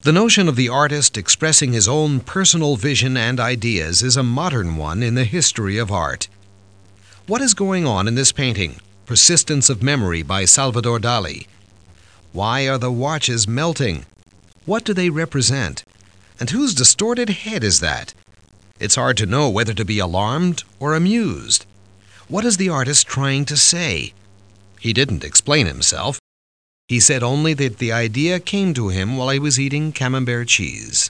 The notion of the artist expressing his own personal vision and ideas is a modern one in the history of art. What is going on in this painting, Persistence of Memory by Salvador Dali? Why are the watches melting? What do they represent? And whose distorted head is that? It's hard to know whether to be alarmed or amused. What is the artist trying to say? He didn't explain himself. He said only that the idea came to him while he was eating camembert cheese.